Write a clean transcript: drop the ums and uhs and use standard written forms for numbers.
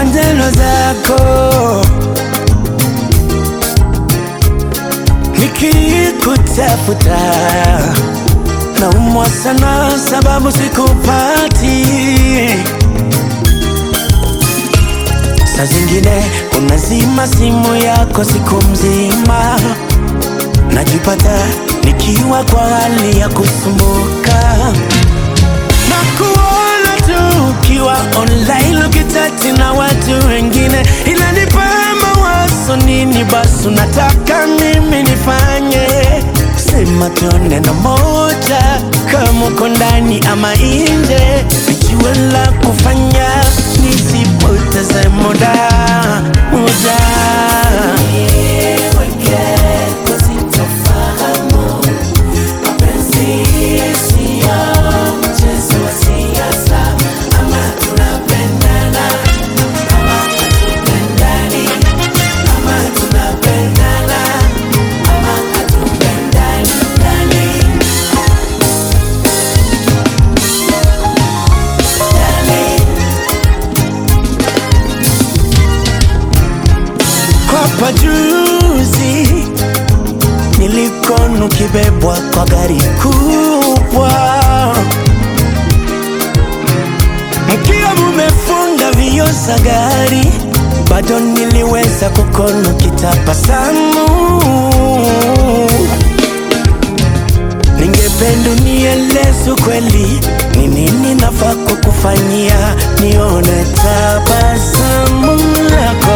maneno zako nikikutafuta, naumwa sana sababu sikupati. Saa zingine unazima simu yako siku mzima, najipata nikiwa kwa hali ya kusumbuka, na kuona tu ukiwa online ukichati na watu wengine, inanipa mawazo. Nini basi unataka mimi nifanye? Sema tu neno moja, kama uko ndani ama nje, nijue la kufanya nisipoteze muda. Kwa juzi nilikonu kibebwa kwa gari kubwa, mkiwa mumefunga vioo za gari, bado niliweza kukono kitabasamu. Ningependa unieleze ukweli, ni nini nafaa kukufanyia nione tabasamu lako.